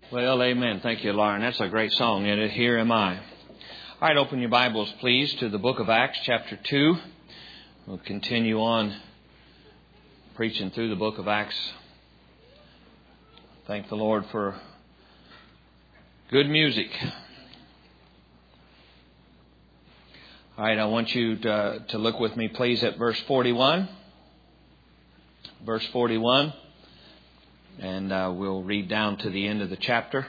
Well, amen. Thank you, Lauren. That's a great song, isn't it? Here am I. All right, open your Bibles, please, to the book of Acts, chapter 2. We'll continue on preaching through the book of Acts. Thank the Lord for good music. All right, I want you to look with me, please, at verse 41. Verse 41. And we'll read down to the end of the chapter.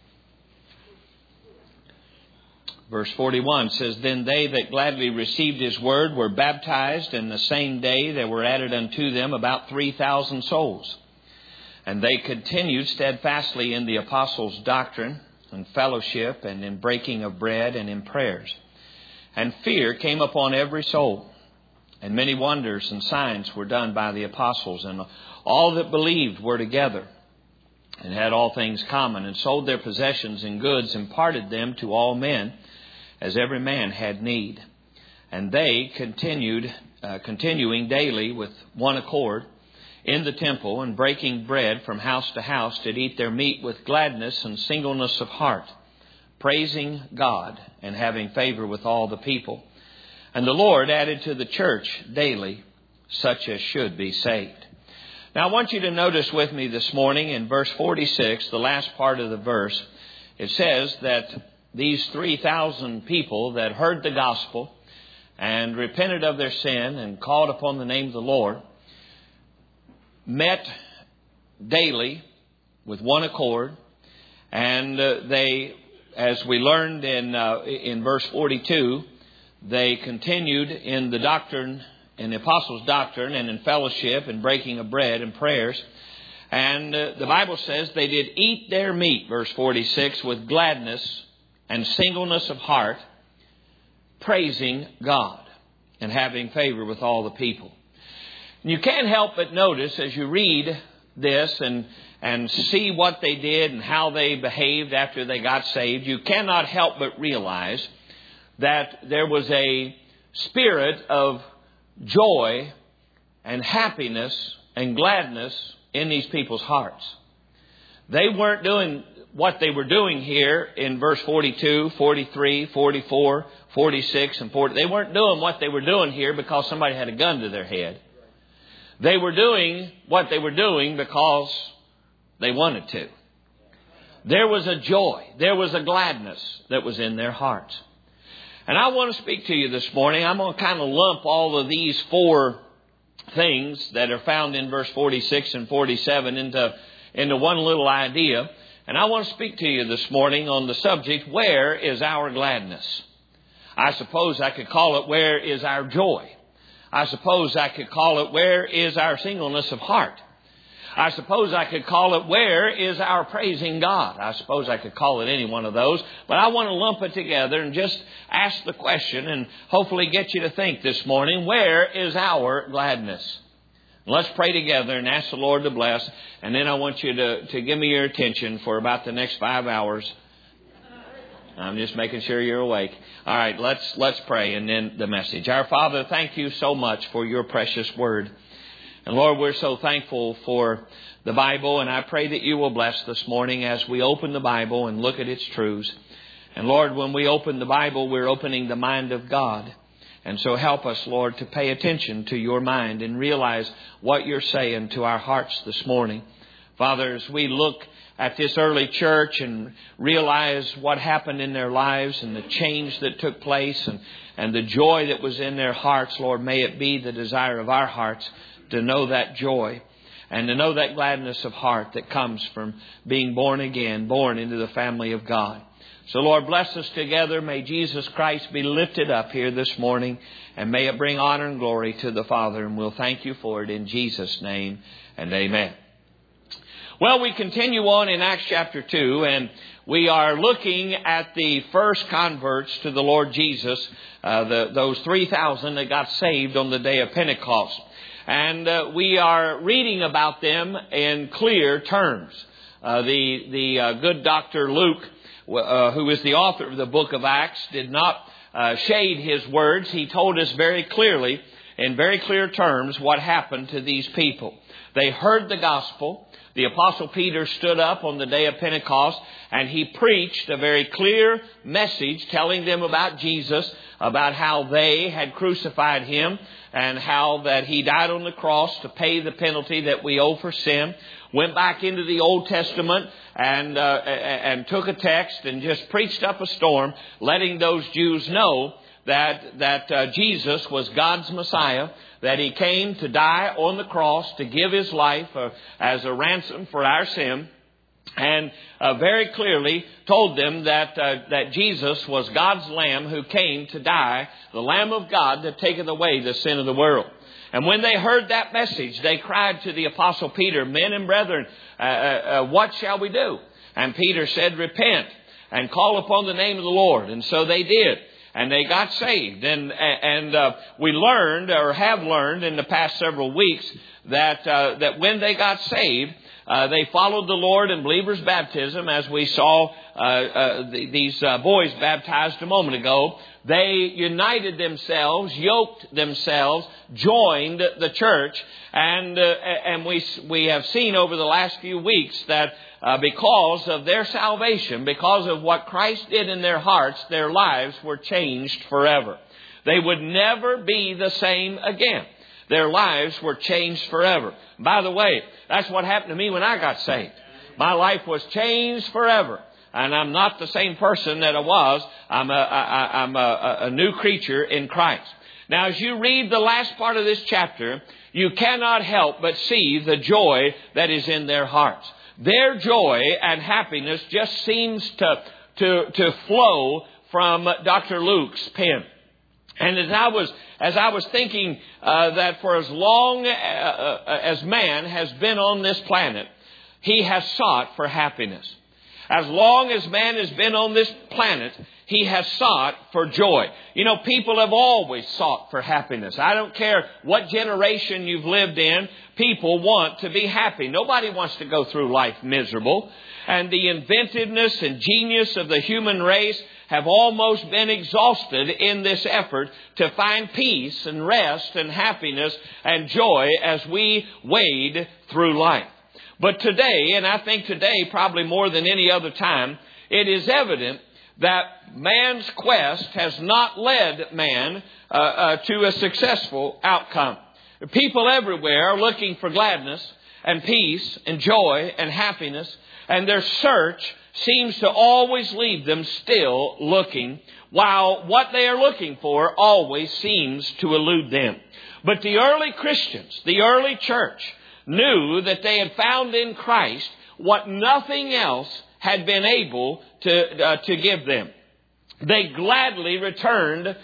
Verse 41 says, Then they that gladly received his word were baptized, and the same day there were added unto them about 3,000 souls. And they continued steadfastly in the apostles' doctrine and fellowship, and in breaking of bread, and in prayers. And fear came upon every soul. And many wonders and signs were done by the apostles, and all that believed were together, and had all things common, and sold their possessions and goods, and parted them to all men, as every man had need. And they continuing daily with one accord in the temple, and breaking bread from house to house, did eat their meat with gladness and singleness of heart, praising God, and having favor with all the people. And the Lord added to the church daily such as should be saved. Now I want you to notice with me this morning in verse 46, the last part of the verse, it says that these 3,000 people that heard the gospel and repented of their sin and called upon the name of the Lord met daily with one accord, and they, as we learned in verse 42, they continued in the doctrine, in the apostles' doctrine, and in fellowship, and breaking of bread and prayers. And the Bible says they did eat their meat, verse 46, with gladness and singleness of heart, praising God and having favor with all the people. And you can't help but notice as you read this and see what they did and how they behaved after they got saved, you cannot help but realize that there was a spirit of joy and happiness and gladness in these people's hearts. They weren't doing what they were doing here in verse 42, 43, 44, 46, and 40. They weren't doing what they were doing here because somebody had a gun to their head. They were doing what they were doing because they wanted to. There was a joy. There was a gladness that was in their hearts. And I want to speak to you this morning. I'm going to kind of lump all of these four things that are found in verse 46 and 47 into one little idea. And I want to speak to you this morning on the subject, where is our gladness? I suppose I could call it, where is our joy? I suppose I could call it, where is our singleness of heart? I suppose I could call it, where is our praising God? I suppose I could call it any one of those. But I want to lump it together and just ask the question and hopefully get you to think this morning, where is our gladness? Let's pray together and ask the Lord to bless. And then I want you to give me your attention for about the next 5 hours. I'm just making sure you're awake. All right, let's pray and then the message. Our Father, thank you so much for your precious word. And Lord, we're so thankful for the Bible, and I pray that you will bless this morning as we open the Bible and look at its truths. And Lord, when we open the Bible, we're opening the mind of God. And so help us, Lord, to pay attention to your mind and realize what you're saying to our hearts this morning. Father, as we look at this early church and realize what happened in their lives and the change that took place and the joy that was in their hearts, Lord, may it be the desire of our hearts to know that joy and to know that gladness of heart that comes from being born again, born into the family of God. So, Lord, bless us together. May Jesus Christ be lifted up here this morning, and may it bring honor and glory to the Father. And we'll thank you for it in Jesus' name, and amen. Well, we continue on in Acts chapter 2, and we are looking at the first converts to the Lord Jesus, those 3,000 that got saved on the day of Pentecost. And we are reading about them in clear terms. The good Dr. Luke, who is the author of the book of Acts, did not shade his words. He told us very clearly in very clear terms what happened to these people. They heard the gospel. The Apostle Peter stood up on the day of Pentecost and he preached a very clear message telling them about Jesus, about how they had crucified Him and how that He died on the cross to pay the penalty that we owe for sin. Went back into the Old Testament and took a text and just preached up a storm, letting those Jews know that Jesus was God's Messiah, that He came to die on the cross to give His life as a ransom for our sin, and very clearly told them that Jesus was God's Lamb who came to die, the Lamb of God that taketh away the sin of the world. And when they heard that message, they cried to the Apostle Peter, "Men and brethren, what shall we do?" And Peter said, "Repent and call upon the name of the Lord." And so they did. And they got saved. And we learned, or have learned in the past several weeks, that when they got saved, they followed the Lord in believer's baptism, as we saw these boys baptized a moment ago. They united themselves, yoked themselves, joined the church, and we have seen over the last few weeks that because of their salvation, because of what Christ did in their hearts, their lives were changed forever. They would never be the same again. Their lives were changed forever. By the way, that's what happened to me when I got saved. My life was changed forever. And I'm not the same person that I was. I'm a new creature in Christ. Now, as you read the last part of this chapter, you cannot help but see the joy that is in their hearts. Their joy and happiness just seems to flow from Dr. Luke's pen. And as I was thinking that for as long as man has been on this planet, he has sought for happiness. As long as man has been on this planet, he has sought for joy. You know, people have always sought for happiness. I don't care what generation you've lived in, people want to be happy. Nobody wants to go through life miserable. And the inventiveness and genius of the human race have almost been exhausted in this effort to find peace and rest and happiness and joy as we wade through life. But today, and I think today probably more than any other time, it is evident that man's quest has not led man to a successful outcome. People everywhere are looking for gladness and peace and joy and happiness, and their search seems to always leave them still looking, while what they are looking for always seems to elude them. But the early Christians, the early church, knew that they had found in Christ what nothing else had been able to give them. They gladly returned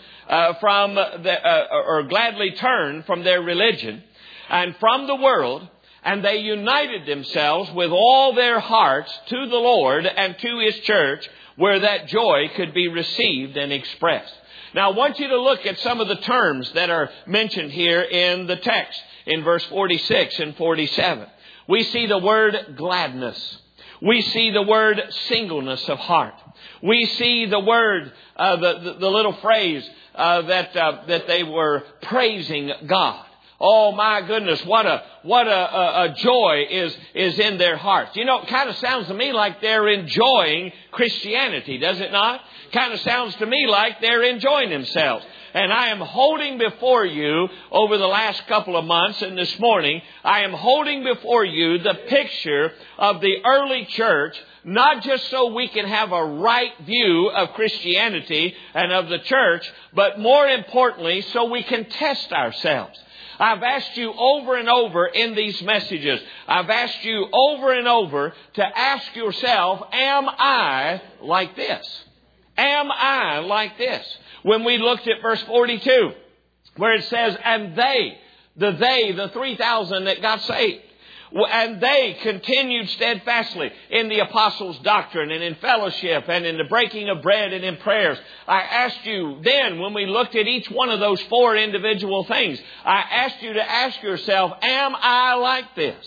gladly turned from their religion and from the world, and they united themselves with all their hearts to the Lord and to His church, where that joy could be received and expressed. Now, I want you to look at some of the terms that are mentioned here in the text in verse 46 and 47. We see the word gladness. We see the word singleness of heart. We see the word, the little phrase that they were praising God. Oh my goodness, what a joy is in their hearts. You know, it kind of sounds to me like they're enjoying Christianity, does it not? Kind of sounds to me like they're enjoying themselves. And I am holding before you over the last couple of months, and this morning, I am holding before you the picture of the early church, not just so we can have a right view of Christianity and of the church, but more importantly, so we can test ourselves. I've asked you over and over in these messages, I've asked you over and over to ask yourself, am I like this? Am I like this? When we looked at verse 42, where it says, and the 3,000 that got saved, and they continued steadfastly in the apostles' doctrine and in fellowship and in the breaking of bread and in prayers. I asked you then, when we looked at each one of those four individual things, I asked you to ask yourself, am I like this?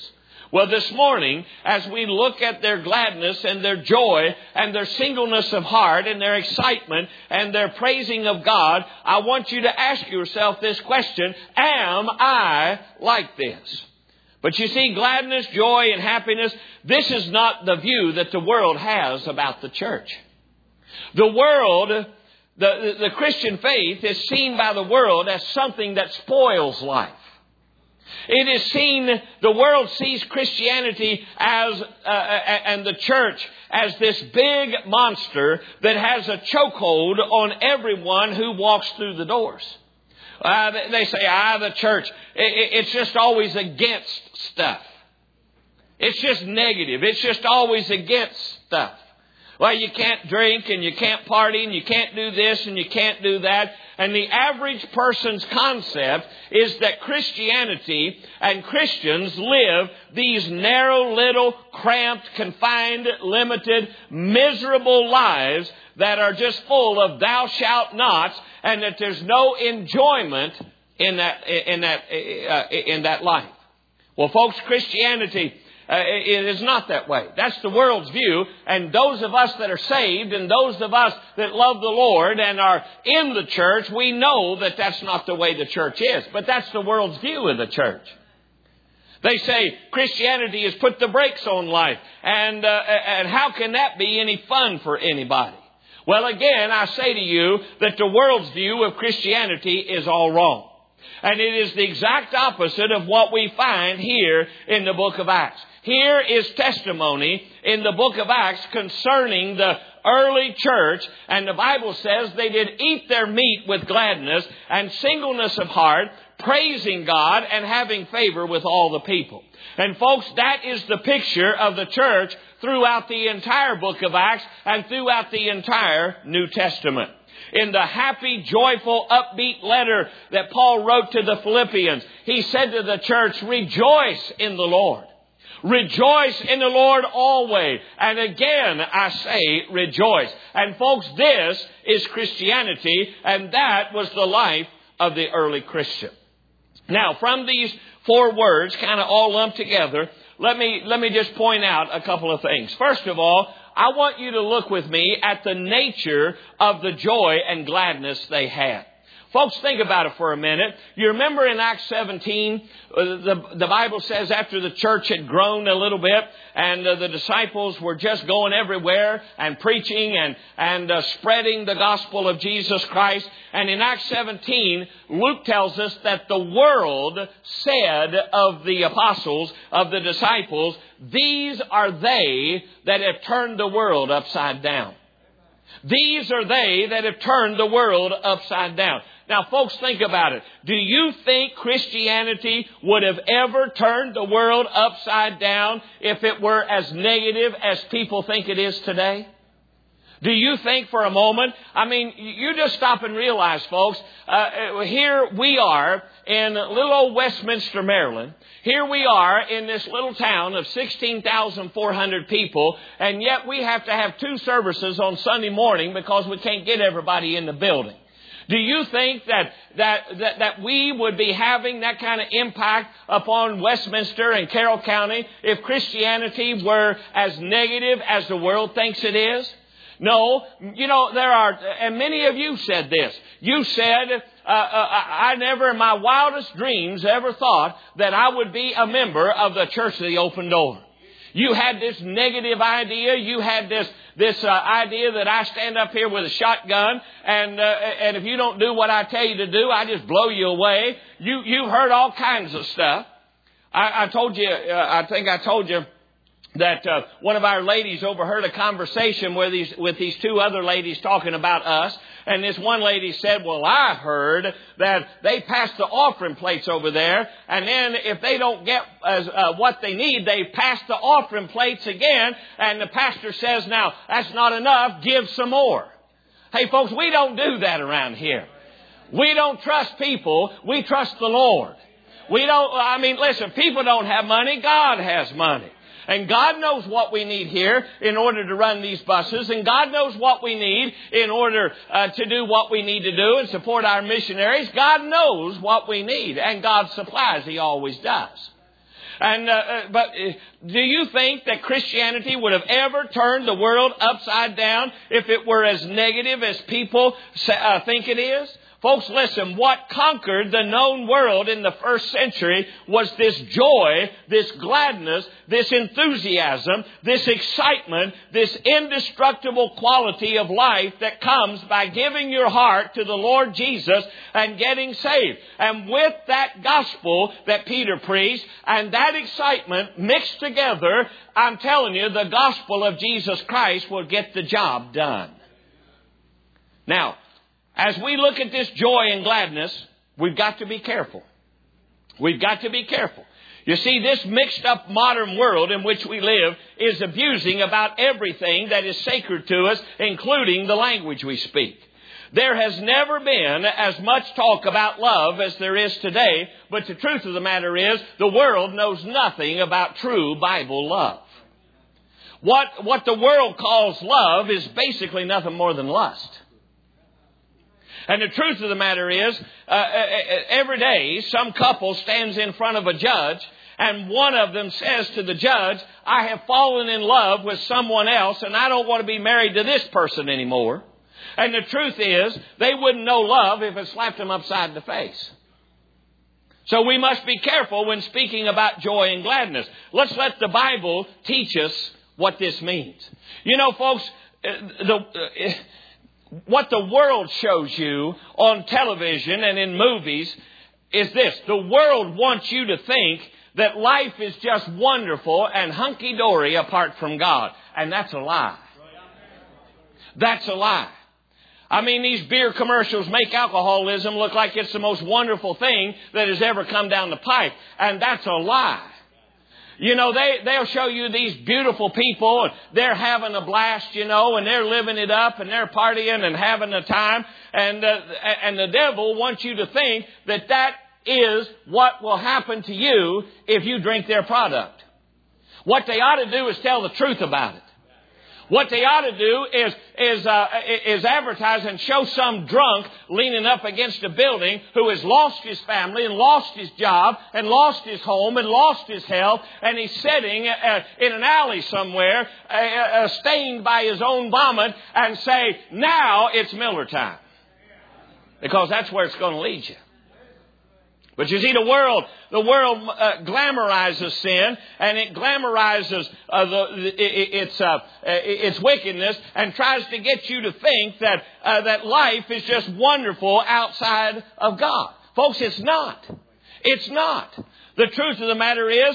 Well, this morning, as we look at their gladness and their joy and their singleness of heart and their excitement and their praising of God, I want you to ask yourself this question: am I like this? But you see, gladness, joy, and happiness, this is not the view that the world has about the church. The world, the Christian faith is seen by the world as something that spoils life. It is seen, the world sees Christianity as, and the church as this big monster that has a chokehold on everyone who walks through the doors. They say, the church, it's just always against stuff. It's just negative. It's just always against stuff. Well, you can't drink and you can't party and you can't do this and you can't do that. And the average person's concept is that Christianity and Christians live these narrow, little, cramped, confined, limited, miserable lives that are just full of thou shalt nots, and that there's no enjoyment in that life. Well, folks, Christianity, it is not that way. That's the world's view. And those of us that are saved and those of us that love the Lord and are in the church, we know that that's not the way the church is. But that's the world's view of the church. They say Christianity has put the brakes on life. And how can that be any fun for anybody? Well, again, I say to you that the world's view of Christianity is all wrong. And it is the exact opposite of what we find here in the book of Acts. Here is testimony in the book of Acts concerning the early church. And the Bible says they did eat their meat with gladness and singleness of heart, praising God and having favor with all the people. And folks, that is the picture of the church throughout the entire book of Acts and throughout the entire New Testament. In the happy, joyful, upbeat letter that Paul wrote to the Philippians, he said to the church, rejoice in the Lord. Rejoice in the Lord always. And again, I say rejoice. And folks, this is Christianity, and that was the life of the early Christian. Now, from these four words, kind of all lumped together, let me just point out a couple of things. First of all, I want you to look with me at the nature of the joy and gladness they had. Folks, think about it for a minute. You remember in Acts 17, the Bible says after the church had grown a little bit and the disciples were just going everywhere and preaching and spreading the gospel of Jesus Christ. And in Acts 17, Luke tells us that the world said of the apostles, of the disciples, these are they that have turned the world upside down. These are they that have turned the world upside down. Now, folks, think about it. Do you think Christianity would have ever turned the world upside down if it were as negative as people think it is today? Do you think for a moment? I mean, you just stop and realize, folks, here we are in little old Westminster, Maryland. Here we are in this little town of 16,400 people, and yet we have to have 2 services on Sunday morning because we can't get everybody in the building. Do you think that we would be having that kind of impact upon Westminster and Carroll County if Christianity were as negative as the world thinks it is? No, you know, there are, and many of you said this. You said, I never in my wildest dreams ever thought that I would be a member of the Church of the Open Door. You had this negative idea. You had this idea that I stand up here with a shotgun and if you don't do what I tell you to do, I just blow you away. You heard all kinds of stuff. I told you, I think I told you that one of our ladies overheard a conversation with these 2 other ladies talking about us. And this one lady said, well, I heard that they pass the offering plates over there. And then if they don't get what they need, they pass the offering plates again. And the pastor says, now, that's not enough. Give some more. Hey, folks, we don't do that around here. We don't trust people. We trust the Lord. Listen, people don't have money. God has money. And God knows what we need here in order to run these buses. And God knows what we need in order to do what we need to do and support our missionaries. God knows what we need. And God supplies. He always does. But do you think that Christianity would have ever turned the world upside down if it were as negative as people think it is? Folks, listen, what conquered the known world in the first century was this joy, this gladness, this enthusiasm, this excitement, this indestructible quality of life that comes by giving your heart to the Lord Jesus and getting saved. And with that gospel that Peter preached and that excitement mixed together, I'm telling you, the gospel of Jesus Christ will get the job done. Now, as we look at this joy and gladness, we've got to be careful. We've got to be careful. You see, this mixed up modern world in which we live is abusing about everything that is sacred to us, including the language we speak. There has never been as much talk about love as there is today, but the truth of the matter is the world knows nothing about true Bible love. What the world calls love is basically nothing more than lust. And the truth of the matter is, every day some couple stands in front of a judge and one of them says to the judge, I have fallen in love with someone else and I don't want to be married to this person anymore. And the truth is, they wouldn't know love if it slapped them upside the face. So we must be careful when speaking about joy and gladness. Let's let the Bible teach us what this means. You know, folks, what the world shows you on television and in movies is this. The world wants you to think that life is just wonderful and hunky-dory apart from God. And that's a lie. That's a lie. I mean, these beer commercials make alcoholism look like it's the most wonderful thing that has ever come down the pipe. And that's a lie. You know, they'll show you these beautiful people and they're having a blast, you know, and they're living it up and they're partying and having a time. And the devil wants you to think that that is what will happen to you if you drink their product. What they ought to do is tell the truth about it. What they ought to do is advertise and show some drunk leaning up against a building who has lost his family and lost his job and lost his home and lost his health, and he's sitting in an alley somewhere, stained by his own vomit, and say, now it's Miller time. Because that's where it's going to lead you. But you see, the world glamorizes sin, and it glamorizes its wickedness, and tries to get you to think that life is just wonderful outside of God. Folks, it's not. It's not. The truth of the matter is,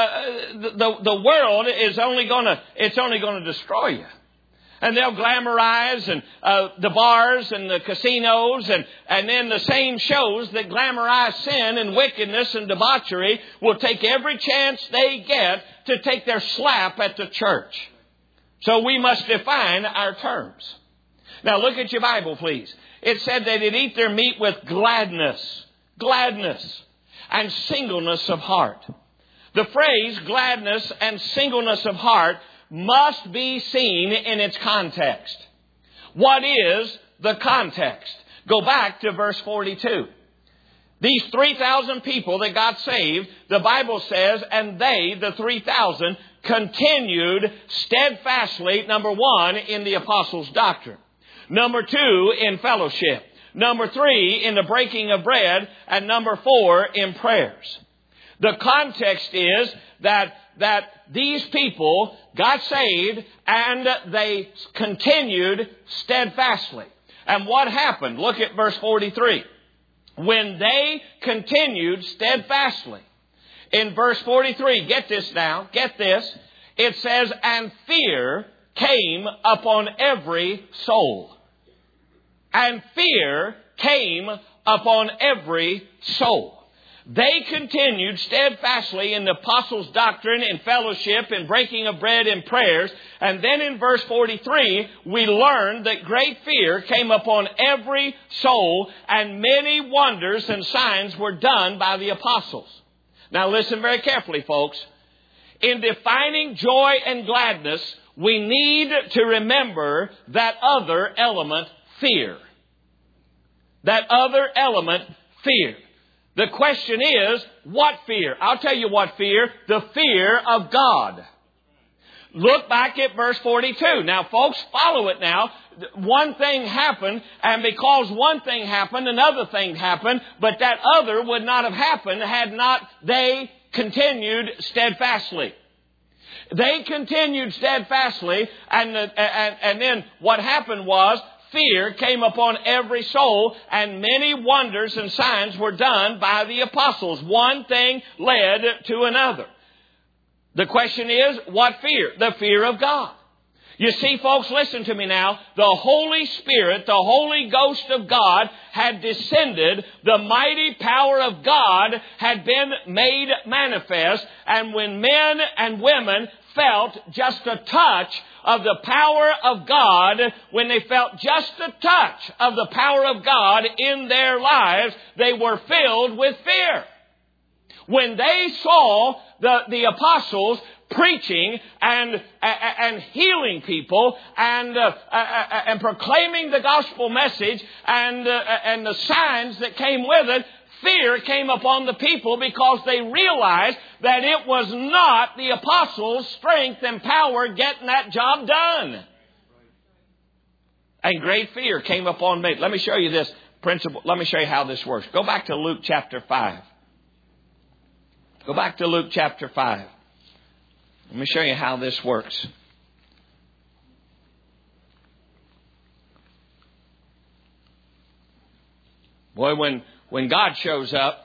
the world is only going to destroy you. And they'll glamorize and the bars and the casinos and then the same shows that glamorize sin and wickedness and debauchery will take every chance they get to take their slap at the church. So we must define our terms. Now look at your Bible, please. It said that they'd eat their meat with gladness, and singleness of heart. The phrase gladness and singleness of heart must be seen in its context. What is the context? Go back to verse 42. These 3,000 people that got saved, the Bible says, and they, the 3,000, continued steadfastly, number one, in the apostles' doctrine. Number two, in fellowship. Number three, in the breaking of bread. And number four, in prayers. The context is that these people got saved and they continued steadfastly. And what happened? Look at verse 43. When they continued steadfastly. In verse 43, get this now, get this. It says, and fear came upon every soul. And fear came upon every soul. They continued steadfastly in the apostles' doctrine, in fellowship, in breaking of bread, in prayers. And then in verse 43, we learn that great fear came upon every soul, and many wonders and signs were done by the apostles. Now listen very carefully, folks. In defining joy and gladness, we need to remember that other element, fear. That other element, fear. The question is, what fear? I'll tell you what fear. The fear of God. Look back at verse 42. Now, folks, follow it now. One thing happened, and because one thing happened, another thing happened, but that other would not have happened had not they continued steadfastly. They continued steadfastly, and then what happened was, fear came upon every soul, and many wonders and signs were done by the apostles. One thing led to another. The question is, what fear? The fear of God. You see, folks, listen to me now. The Holy Spirit, the Holy Ghost of God had descended. The mighty power of God had been made manifest. And when men and women felt just a touch of the power of God, when they felt just a touch of the power of God in their lives, they were filled with fear. When they saw the apostles preaching and healing people and proclaiming the gospel message and the signs that came with it, fear came upon the people because they realized that it was not the apostles' strength and power getting that job done. And great fear came upon me. Let me show you this principle. Let me show you how this works. Go back to Luke chapter 5. Go back to Luke chapter 5. Let me show you how this works. Boy, when God shows up,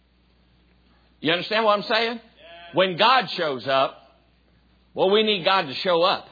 you understand what I'm saying? Yeah. When God shows up, well, we need God to show up.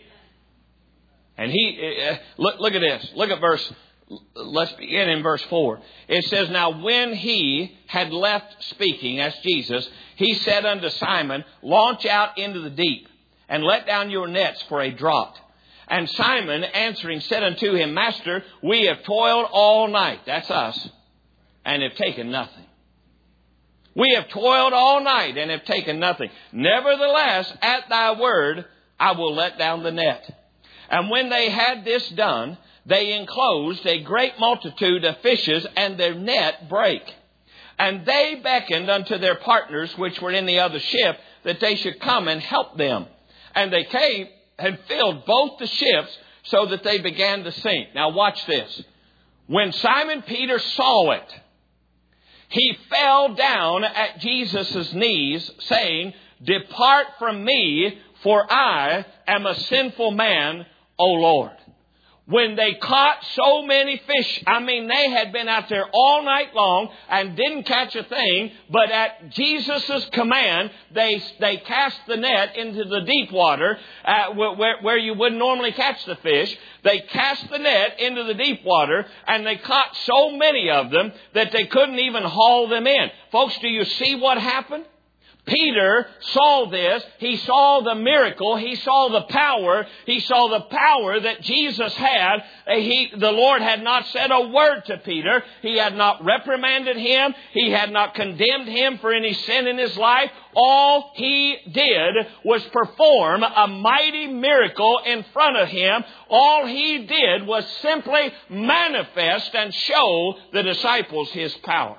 And look at this. Look at let's begin in verse 4. It says, now when he had left speaking, as Jesus, he said unto Simon, launch out into the deep and let down your nets for a draught. And Simon answering said unto him, Master, we have toiled all night. That's us. And have taken nothing. We have toiled all night and have taken nothing. Nevertheless, at thy word, I will let down the net. And when they had this done, they enclosed a great multitude of fishes, and their net brake. And they beckoned unto their partners, which were in the other ship, that they should come and help them. And they came and filled both the ships, so that they began to sink. Now watch this. When Simon Peter saw it, he fell down at Jesus' knees, saying, Depart from me, for I am a sinful man, O Lord. When they caught so many fish, they had been out there all night long and didn't catch a thing, but at Jesus' command, they cast the net into the deep water where you wouldn't normally catch the fish. They cast the net into the deep water, and they caught so many of them that they couldn't even haul them in. Folks, do you see what happened? Peter saw this. He saw the miracle. He saw the power. He saw the power that Jesus had. The Lord had not said a word to Peter. He had not reprimanded him. He had not condemned him for any sin in his life. All he did was perform a mighty miracle in front of him. All he did was simply manifest and show the disciples his power.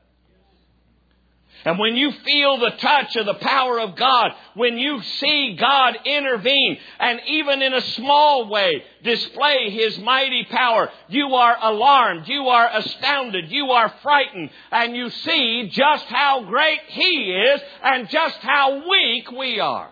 And when you feel the touch of the power of God, when you see God intervene and even in a small way display His mighty power, you are alarmed, you are astounded, you are frightened, and you see just how great He is and just how weak we are.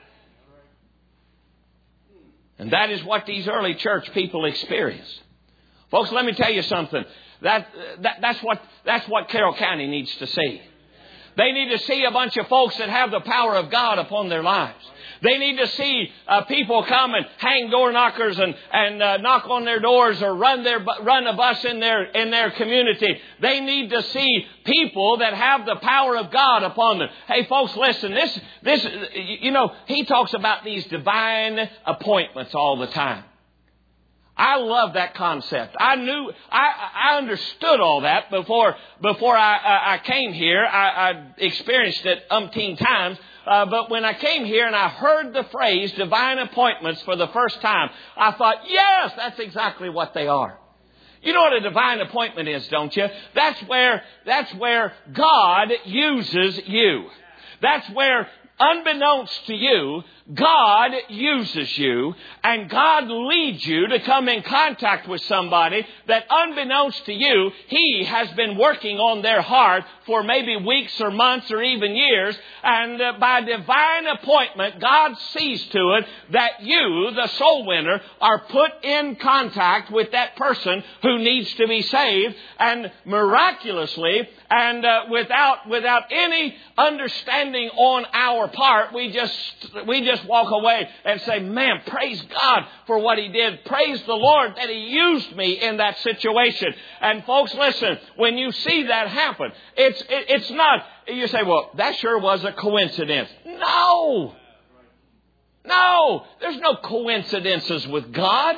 And that is what these early church people experienced. Folks, let me tell you something. That's what Carroll County needs to see. They need to see a bunch of folks that have the power of God upon their lives. They need to see people come and hang door knockers and knock on their doors or run a bus in their community. They need to see people that have the power of God upon them. Hey, folks, listen. This he talks about these divine appointments all the time. I love that concept. I understood all that before I came here. I experienced it umpteen times. But when I came here and I heard the phrase divine appointments for the first time, I thought, yes, that's exactly what they are. You know what a divine appointment is, don't you? That's where God uses you. That's where, unbeknownst to you, God uses you, and God leads you to come in contact with somebody that, unbeknownst to you, He has been working on their heart for maybe weeks or months or even years. And by divine appointment, God sees to it that you, the soul winner, are put in contact with that person who needs to be saved. And miraculously, and without any understanding on our part, we just walk away and say, man, praise God for what He did. Praise the Lord that He used me in that situation. And folks, listen, when you see that happen, it's not, you say, well, that sure was a coincidence. No, there's no coincidences with God.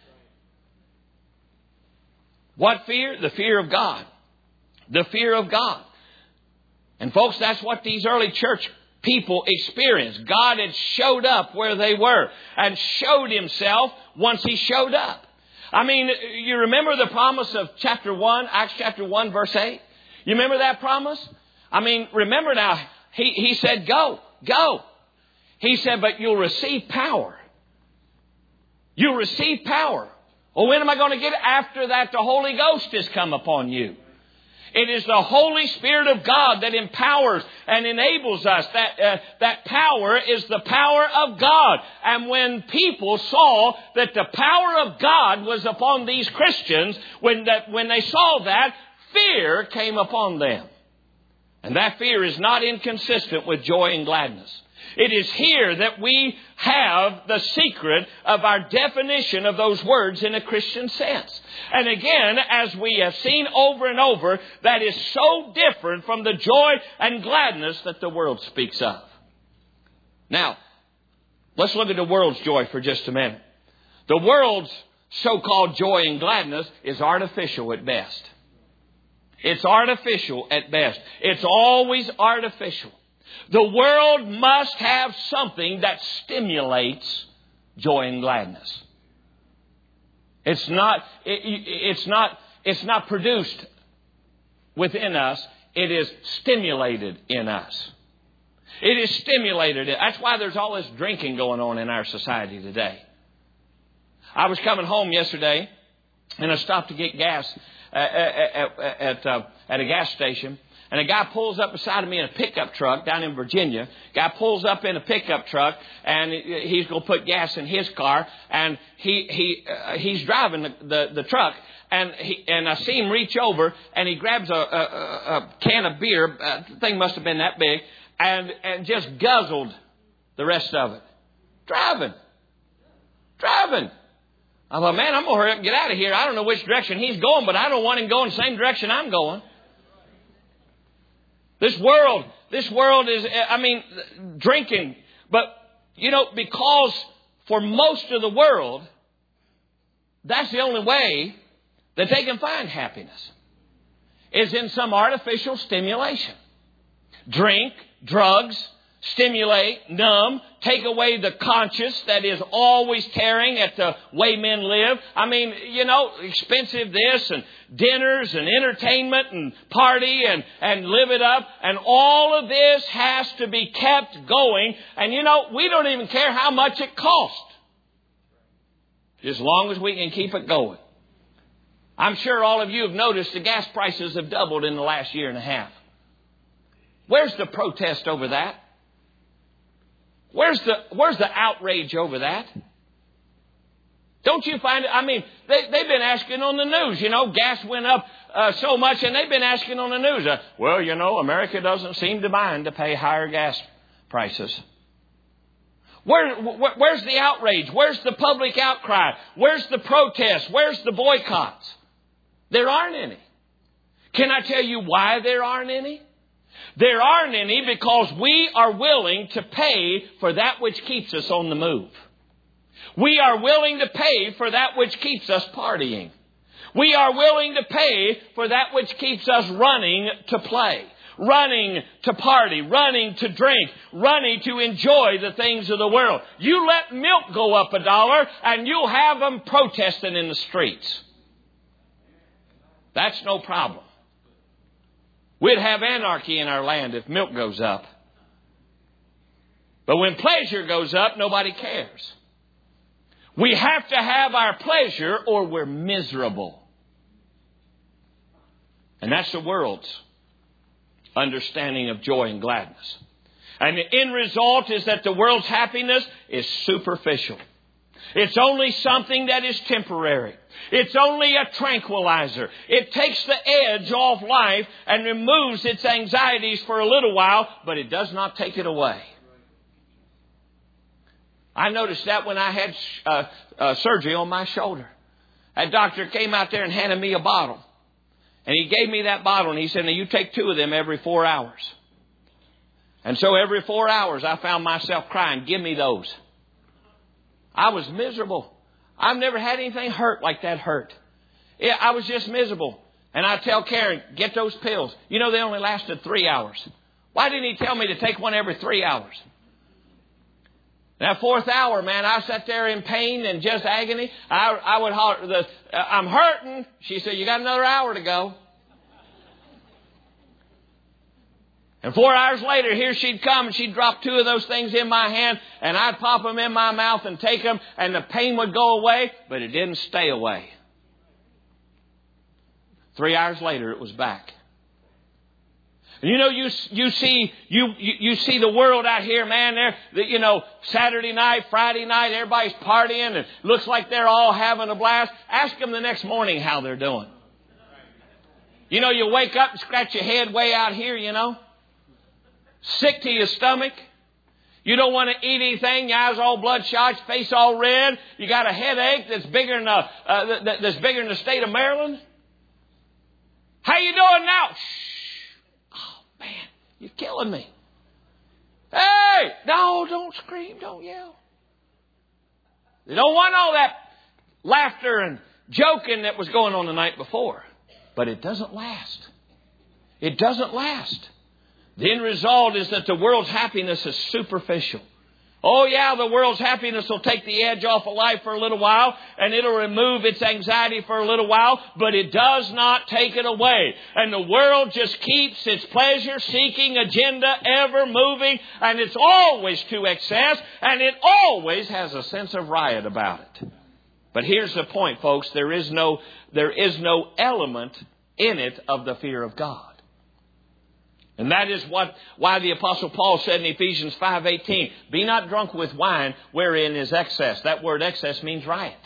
What fear? The fear of God. The fear of God. And folks, that's what these early church people experienced. God had showed up where they were and showed Himself once He showed up. I mean, you remember the promise of chapter 1, Acts chapter 1, verse 8? You remember that promise? I mean, remember now, He said, go. He said, but you'll receive power. You'll receive power. Well, when am I going to get it? After that, the Holy Ghost has come upon you. It is the Holy Spirit of God that empowers and enables us. That power is the power of God. And when people saw that the power of God was upon these Christians, when they saw that, fear came upon them. And that fear is not inconsistent with joy and gladness. It is here that we have the secret of our definition of those words in a Christian sense. And again, as we have seen over and over, that is so different from the joy and gladness that the world speaks of. Now, let's look at the world's joy for just a minute. The world's so-called joy and gladness is artificial at best. It's artificial at best. It's always artificial. The world must have something that stimulates joy and gladness. It's not produced within us. It is stimulated in us. It is stimulated. That's why there's all this drinking going on in our society today. I was coming home yesterday and I stopped to get gas at a gas station. And a guy pulls up beside of me in a pickup truck down in Virginia. Guy pulls up in a pickup truck and he's going to put gas in his car. And he's driving the truck. And I see him reach over and he grabs a can of beer. The thing must have been that big. And just guzzled the rest of it. Driving. I thought, man, I'm going to hurry up and get out of here. I don't know which direction he's going, but I don't want him going the same direction I'm going. This world is, drinking. But, because for most of the world, that's the only way that they can find happiness, is in some artificial stimulation. Drink, drugs, stimulate, numb, take away the conscience that is always tearing at the way men live. Expensive this and dinners and entertainment and party and live it up. And all of this has to be kept going. And we don't even care how much it costs, as long as we can keep it going. I'm sure all of you have noticed the gas prices have doubled in the last year and a half. Where's the protest over that? Where's the outrage over that? Don't you find it? They've been asking on the news. Gas went up so much, and they've been asking on the news. America doesn't seem to mind to pay higher gas prices. Where's the outrage? Where's the public outcry? Where's the protest? Where's the boycotts? There aren't any. Can I tell you why there aren't any? There aren't any because we are willing to pay for that which keeps us on the move. We are willing to pay for that which keeps us partying. We are willing to pay for that which keeps us running to play, running to party, running to drink, running to enjoy the things of the world. You let milk go up $1 and you'll have them protesting in the streets. That's no problem. We'd have anarchy in our land if milk goes up. But when pleasure goes up, nobody cares. We have to have our pleasure or we're miserable. And that's the world's understanding of joy and gladness. And the end result is that the world's happiness is superficial. It's only something that is temporary. It's only a tranquilizer. It takes the edge off life and removes its anxieties for a little while, but it does not take it away. I noticed that when I had surgery on my shoulder. That doctor came out there and handed me a bottle. And he gave me that bottle and he said, now you take 2 of them every 4 hours. And so every 4 hours I found myself crying, give me those. I was miserable. I've never had anything hurt like that hurt. Yeah, I was just miserable. And I tell Karen, get those pills. You know, they only lasted 3 hours. Why didn't he tell me to take one every 3 hours? That 4th hour, man, I sat there in pain and just agony. I would holler, I'm hurting. She said, you got another hour to go. And 4 hours later, here she'd come and she'd drop 2 of those things in my hand and I'd pop them in my mouth and take them and the pain would go away, but it didn't stay away. 3 hours later, it was back. And you know, you see the world out here, man. They're, Saturday night, Friday night, everybody's partying and looks like they're all having a blast. Ask them the next morning how they're doing. You know, you wake up and scratch your head way out here, sick to your stomach. You don't want to eat anything. Your eyes all bloodshot, your face all red. You got a headache that's bigger than the state of Maryland. How you doing now? Shh. Oh man, you're killing me. Hey, no, don't scream, don't yell. They don't want all that laughter and joking that was going on the night before. But it doesn't last. It doesn't last. The end result is that the world's happiness is superficial. Oh yeah, the world's happiness will take the edge off of life for a little while and it'll remove its anxiety for a little while, but it does not take it away. And the world just keeps its pleasure-seeking agenda ever moving, and it's always to excess, and it always has a sense of riot about it. But here's the point, folks. There is no element in it of the fear of God. And that is why the Apostle Paul said in Ephesians 5:18, be not drunk with wine wherein is excess. That word excess means riot.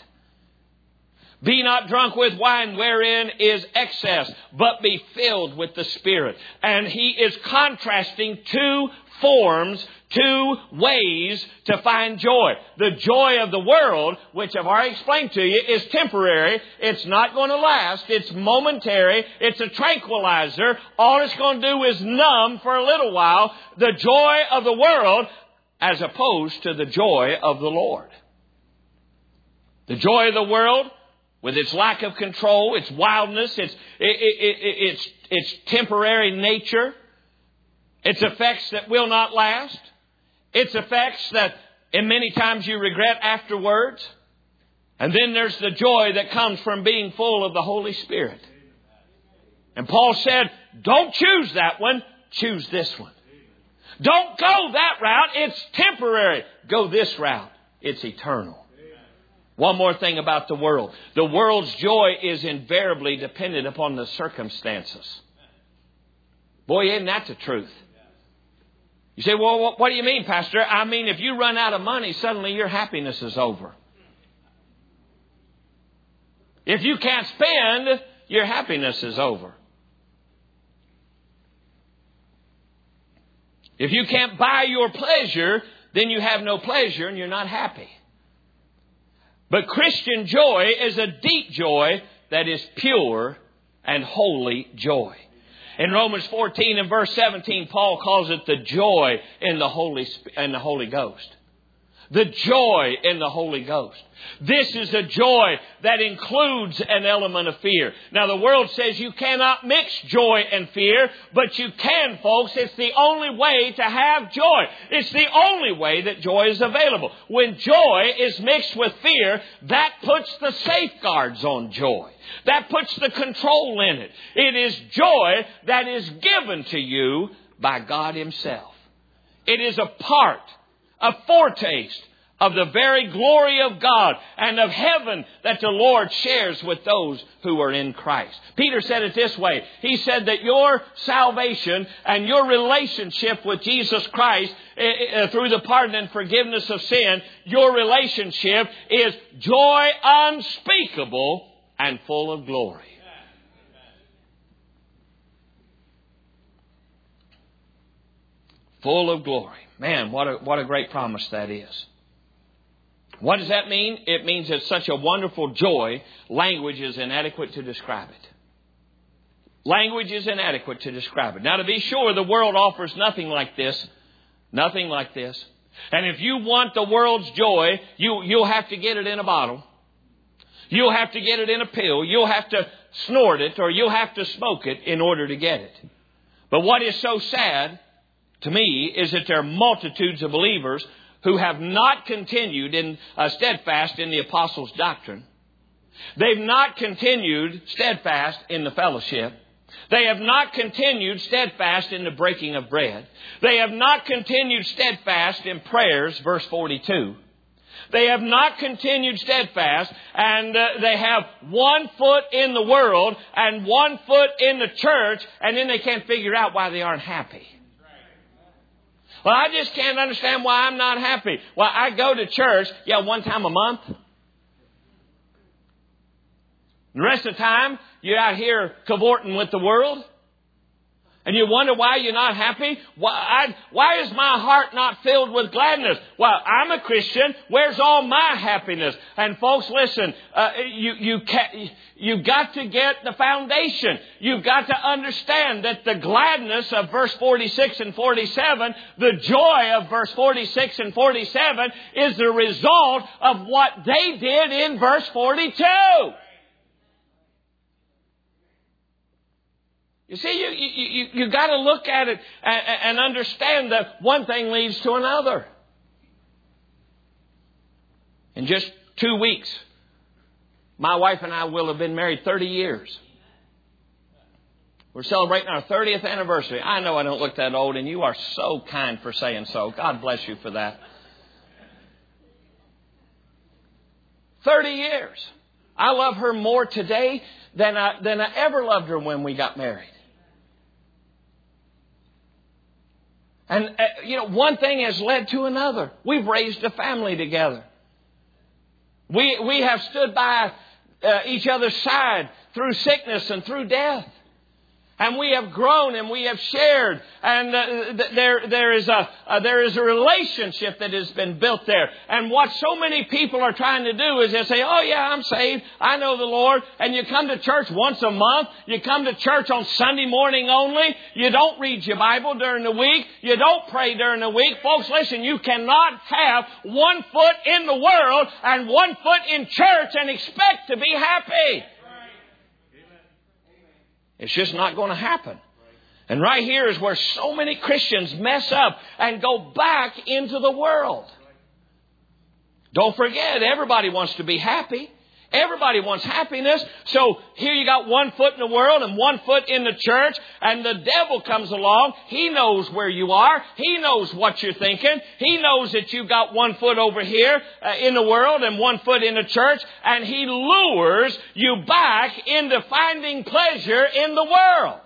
Be not drunk with wine wherein is excess, but be filled with the Spirit. And he is contrasting 2 forms, 2 ways to find joy. The joy of the world, which I've already explained to you, is temporary. It's not going to last. It's momentary. It's a tranquilizer. All it's going to do is numb for a little while the joy of the world as opposed to the joy of the Lord. The joy of the world, with its lack of control, its wildness, its temporary nature, its effects that will not last, its effects that in many times you regret afterwards. And then there's the joy that comes from being full of the Holy Spirit. And Paul said, don't choose that one, choose this one. Don't go that route, it's temporary. Go this route, it's eternal. One more thing about the world. The world's joy is invariably dependent upon the circumstances. Boy, isn't that the truth? You say, well, what do you mean, Pastor? I mean, if you run out of money, suddenly your happiness is over. If you can't spend, your happiness is over. If you can't buy your pleasure, then you have no pleasure and you're not happy. But Christian joy is a deep joy that is pure and holy joy. In Romans 14 and verse 17, Paul calls it the joy in the Holy Ghost. The joy in the Holy Ghost. This is a joy that includes an element of fear. Now the world says you cannot mix joy and fear, but you can, folks. It's the only way to have joy. It's the only way that joy is available. When joy is mixed with fear, that puts the safeguards on joy. That puts the control in it. It is joy that is given to you by God Himself. It is a part, a foretaste of the very glory of God and of heaven that the Lord shares with those who are in Christ. Peter said it this way. He said that your salvation and your relationship with Jesus Christ through the pardon and forgiveness of sin, your relationship is joy unspeakable and full of glory. Full of glory. Man, what a great promise that is. What does that mean? It means it's such a wonderful joy, language is inadequate to describe it. Language is inadequate to describe it. Now, to be sure, the world offers nothing like this. Nothing like this. And if you want the world's joy, you'll have to get it in a bottle. You'll have to get it in a pill. You'll have to snort it or you'll have to smoke it in order to get it. But what is so sad to me is that there are multitudes of believers who have not continued in steadfast in the apostles' doctrine. They've not continued steadfast in the fellowship. They have not continued steadfast in the breaking of bread. They have not continued steadfast in prayers, verse 42. They have not continued steadfast, and they have one foot in the world and one foot in the church, and then they can't figure out why they aren't happy. Well, I just can't understand why I'm not happy. Well, I go to church, one time a month. The rest of the time, you're out here cavorting with the world. And you wonder why you're not happy? Why is my heart not filled with gladness? Well, I'm a Christian. Where's all my happiness? And folks, listen, you've got to get the foundation. You've got to understand that the gladness of verse 46 and 47, the joy of verse 46 and 47 is the result of what they did in verse 42. You see, you got to look at it and understand that one thing leads to another. In just 2 weeks, my wife and I will have been married 30 years. We're celebrating our 30th anniversary. I know I don't look that old, and you are so kind for saying so. God bless you for that. 30 years. I love her more today than I ever loved her when we got married. And, one thing has led to another. We've raised a family together. We have stood by each other's side through sickness and through death. And we have grown and we have shared. And there is a relationship that has been built there. And what so many people are trying to do is they say, oh yeah, I'm saved. I know the Lord. And you come to church once a month. You come to church on Sunday morning only. You don't read your Bible during the week. You don't pray during the week. Folks, listen, you cannot have 1 foot in the world and 1 foot in church and expect to be happy. It's just not going to happen. And right here is where so many Christians mess up and go back into the world. Don't forget, everybody wants to be happy. Everybody wants happiness. So here you got 1 foot in the world and 1 foot in the church. And the devil comes along. He knows where you are. He knows what you're thinking. He knows that you've got 1 foot over here in the world and 1 foot in the church. And he lures you back into finding pleasure in the world.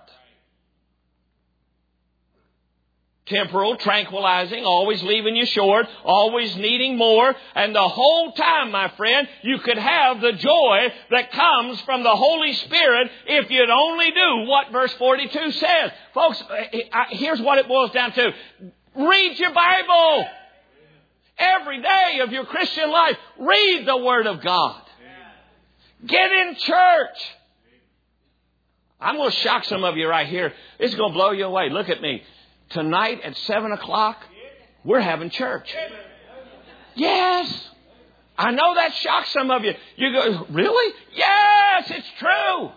Temporal, tranquilizing, always leaving you short, always needing more. And the whole time, my friend, you could have the joy that comes from the Holy Spirit if you'd only do what verse 42 says. Folks, here's what it boils down to. Read your Bible. Every day of your Christian life, read the Word of God. Get in church. I'm going to shock some of you right here. It's going to blow you away. Look at me. Tonight at 7 o'clock, we're having church. Yes. I know that shocks some of you. You go, really? Yes, it's true.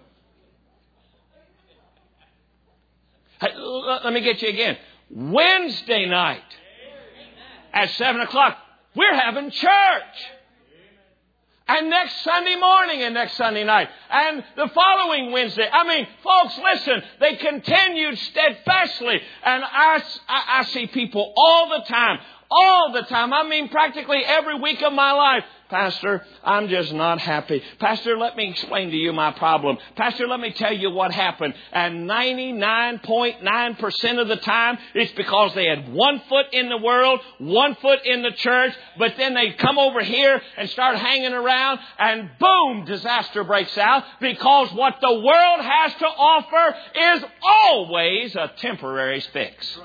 Hey, let me get you again. Wednesday night at 7 o'clock, we're having church. And next Sunday morning and next Sunday night. And the following Wednesday. I mean, folks, listen. They continued steadfastly. And I see people all the time. All the time. I mean, practically every week of my life. Pastor, I'm just not happy. Pastor, let me explain to you my problem. Pastor, let me tell you what happened. And 99.9% of the time, it's because they had one foot in the world, one foot in the church, but then they come over here and start hanging around, and boom, disaster breaks out, because what the world has to offer is always a temporary fix.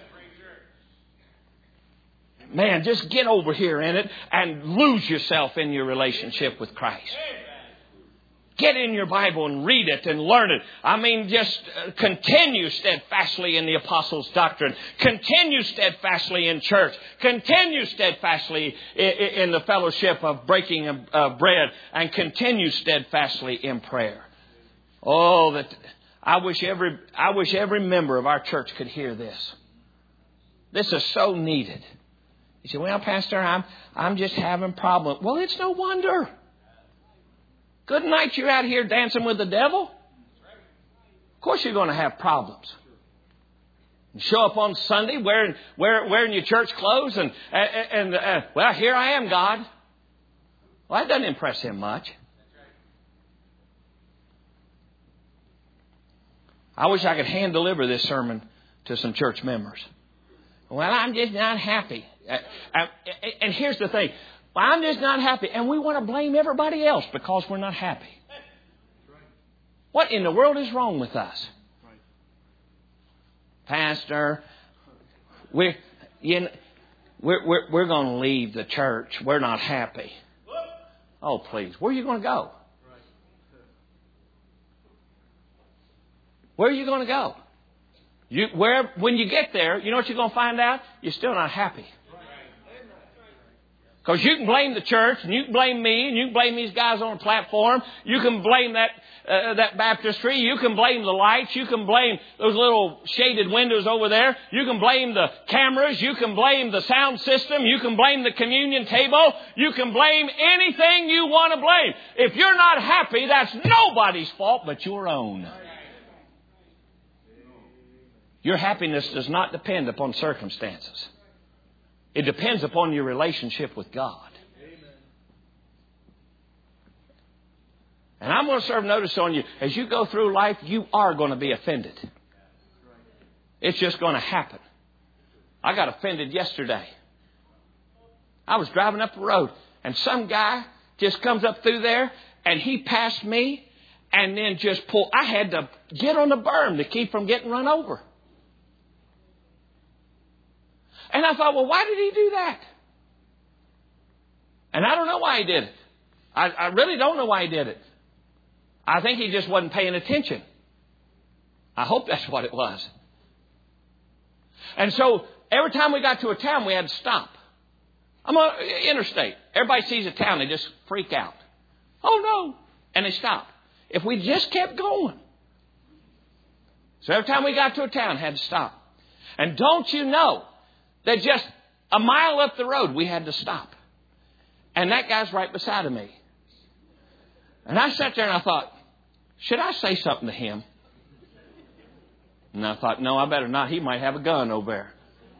Man, just get over here in it and lose yourself in your relationship with Christ. Get in your Bible and read it and learn it. I mean, just continue steadfastly in the apostles' doctrine. Continue steadfastly in church. Continue steadfastly in the fellowship of breaking of bread. And continue steadfastly in prayer. Oh, that I wish every member of our church could hear this. This is so needed. You say, well, Pastor, I'm just having problems. Well, it's no wonder. Good night you're out here dancing with the devil. Of course you're going to have problems. You show up on Sunday wearing your church clothes and well, here I am, God. Well, that doesn't impress him much. I wish I could hand deliver this sermon to some church members. Well, I'm just not happy. And here's the thing. Well, I'm just not happy. And we want to blame everybody else because we're not happy. What in the world is wrong with us? Pastor, we're going to leave the church. We're not happy. Oh, please. Where are you going to go? Where are you going to go? When you get there, you know what you're going to find out? You're still not happy. Because you can blame the church, and you can blame me, and you can blame these guys on the platform. You can blame that baptistry. You can blame the lights. You can blame those little shaded windows over there. You can blame the cameras. You can blame the sound system. You can blame the communion table. You can blame anything you want to blame. If you're not happy, that's nobody's fault but your own. Your happiness does not depend upon circumstances. It depends upon your relationship with God. And I'm going to serve notice on you. As you go through life, you are going to be offended. It's just going to happen. I got offended yesterday. I was driving up the road, and some guy just comes up through there, and he passed me, and then just pulled. I had to get on the berm to keep from getting run over. And I thought, well, why did he do that? And I don't know why he did it. I really don't know why he did it. I think he just wasn't paying attention. I hope that's what it was. And so every time we got to a town, we had to stop. I'm on interstate. Everybody sees a town, they just freak out. Oh, no. And they stop. If we just kept going. So every time we got to a town, had to stop. And don't you know that just a mile up the road, we had to stop. And that guy's right beside of me. And I sat there and I thought, should I say something to him? And I thought, no, I better not. He might have a gun over there.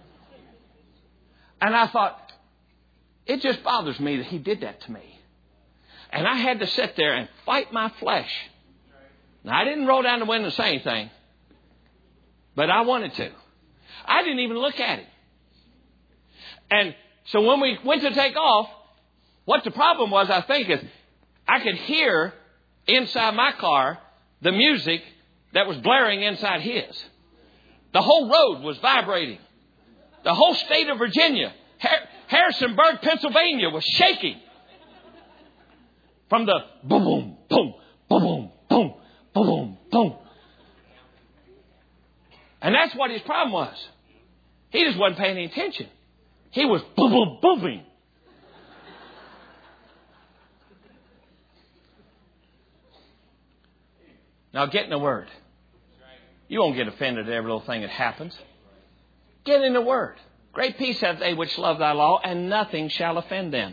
And I thought, it just bothers me that he did that to me. And I had to sit there and fight my flesh. Now, I didn't roll down the window and say anything. But I wanted to. I didn't even look at him. And so when we went to take off, what the problem was, I think, is I could hear inside my car the music that was blaring inside his. The whole road was vibrating. The whole state of Virginia, Harrisonburg, Pennsylvania, was shaking from the boom, boom, boom, boom, boom, boom, boom, boom. And that's what his problem was. He just wasn't paying any attention. He was boom, boom, booming. Now get in the Word. You won't get offended at every little thing that happens. Get in the Word. Great peace have they which love thy law, and nothing shall offend them.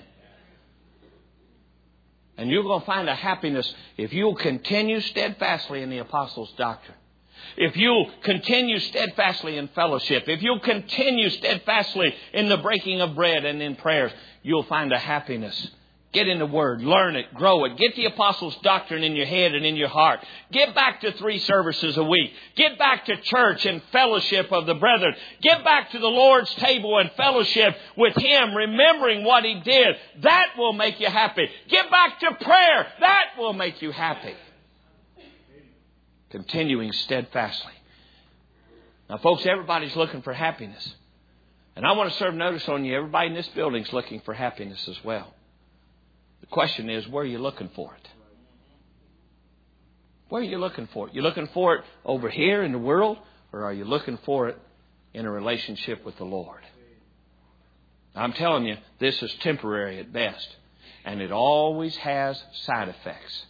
And you're going to find a happiness if you'll continue steadfastly in the apostles' doctrine. If you'll continue steadfastly in fellowship. If you'll continue steadfastly in the breaking of bread and in prayers, you'll find a happiness. Get in the Word. Learn it. Grow it. Get the apostles' doctrine in your head and in your heart. Get back to 3 services a week. Get back to church and fellowship of the brethren. Get back to the Lord's table and fellowship with Him, remembering what He did. That will make you happy. Get back to prayer. That will make you happy. Continuing steadfastly. Now, folks, everybody's looking for happiness. And I want to serve notice on you. Everybody in this building is looking for happiness as well. The question is, where are you looking for it? Where are you looking for it? You looking for it over here in the world, or are you looking for it in a relationship with the Lord? I'm telling you, this is temporary at best. And it always has side effects.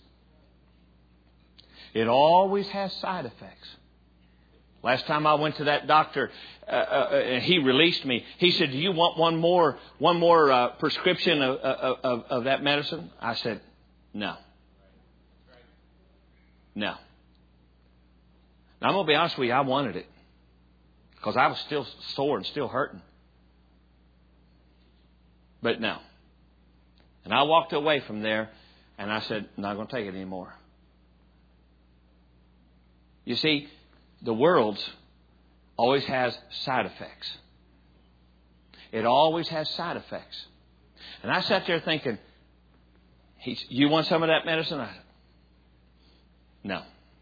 It always has side effects. Last time I went to that doctor, and he released me. He said, "Do you want one more prescription of that medicine?" I said, "No, no." Now I'm going to be honest with you. I wanted it because I was still sore and still hurting. But no. And I walked away from there, and I said, "I'm not going to take it anymore." You see, the world's always has side effects. It always has side effects. And I sat there thinking, "You want some of that medicine?" I said, "No."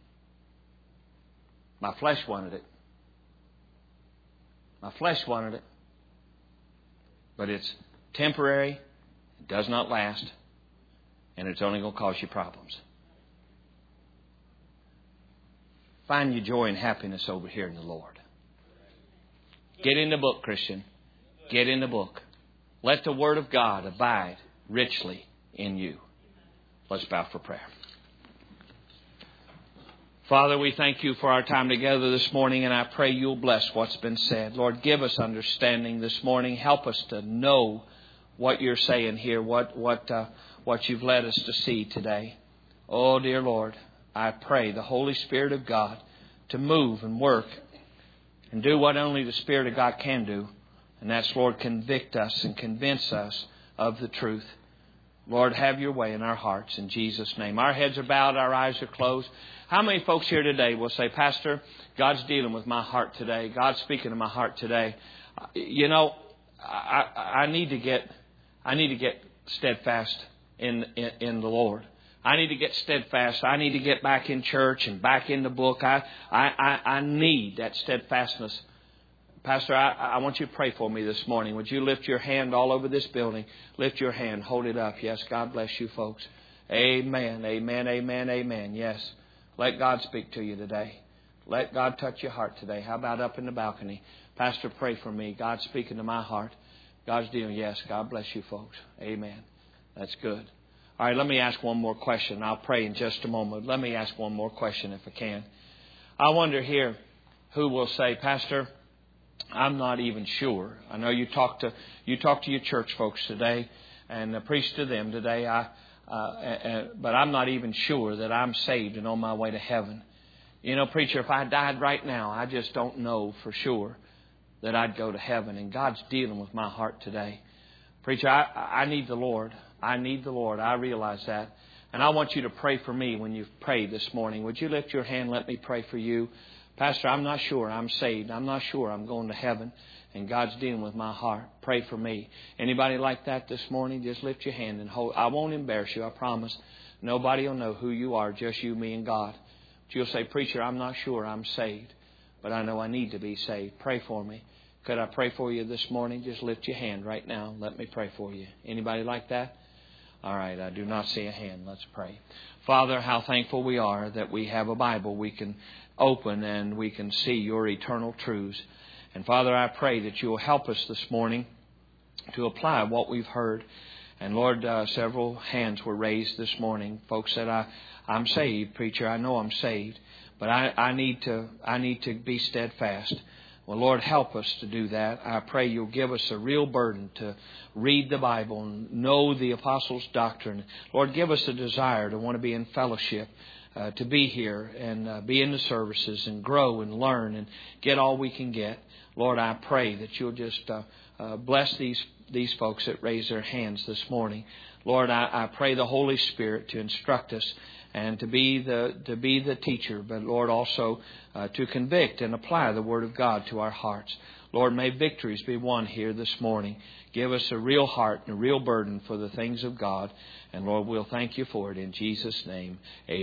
My flesh wanted it. My flesh wanted it. But it's temporary, it does not last, and it's only going to cause you problems. Find your joy and happiness over here in the Lord. Get in the book, Christian. Get in the book. Let the Word of God abide richly in you. Let's bow for prayer. Father, we thank you for our time together this morning, and I pray you'll bless what's been said. Lord, give us understanding this morning. Help us to know what you're saying here, what you've led us to see today. Oh, dear Lord, I pray the Holy Spirit of God to move and work and do what only the Spirit of God can do. And that's, Lord, convict us and convince us of the truth. Lord, have your way in our hearts in Jesus' name. Our heads are bowed, our eyes are closed. How many folks here today will say, "Pastor, God's dealing with my heart today. God's speaking to my heart today. You know, I need to get steadfast in the Lord. I need to get steadfast. I need to get back in church and back in the book. I need that steadfastness." Pastor, I want you to pray for me this morning. Would you lift your hand all over this building? Lift your hand. Hold it up. Yes, God bless you folks. Amen, amen, amen, amen. Yes, let God speak to you today. Let God touch your heart today. How about up in the balcony? "Pastor, pray for me. God's speaking to my heart. God's dealing." Yes, God bless you folks. Amen. That's good. All right, let me ask one more question. I'll pray in just a moment. Let me ask one more question if I can. I wonder here who will say, "Pastor, I'm not even sure." I know you talk to your church folks today and preach to them today. But I'm not even sure that I'm saved and on my way to heaven. You know, preacher, if I died right now, I just don't know for sure that I'd go to heaven. And God's dealing with my heart today. Preacher, I need the Lord. I need the Lord. I realize that. And I want you to pray for me when you've prayed this morning. Would you lift your hand? Let me pray for you. "Pastor, I'm not sure I'm saved. I'm not sure I'm going to heaven. And God's dealing with my heart. Pray for me." Anybody like that this morning? Just lift your hand and hold. I won't embarrass you, I promise. Nobody will know who you are, just you, me, and God. But you'll say, "Preacher, I'm not sure I'm saved, but I know I need to be saved. Pray for me." Could I pray for you this morning? Just lift your hand right now. Let me pray for you. Anybody like that? All right, I do not see a hand. Let's pray. Father, how thankful we are that we have a Bible we can open and we can see your eternal truths. And Father, I pray that you will help us this morning to apply what we've heard. And Lord, several hands were raised this morning. Folks said, I'm saved, preacher. I know I'm saved, but I need to be steadfast. Well, Lord, help us to do that. I pray You'll give us a real burden to read the Bible and know the Apostles' doctrine. Lord, give us a desire to want to be in fellowship, to be here and be in the services and grow and learn and get all we can get. Lord, I pray that You'll just bless these folks that raise their hands this morning. Lord, I pray the Holy Spirit to instruct us and to be the teacher, but Lord, also to convict and apply the Word of God to our hearts. Lord, may victories be won here this morning. Give us a real heart and a real burden for the things of God. And Lord, we'll thank You for it in Jesus' name. Amen.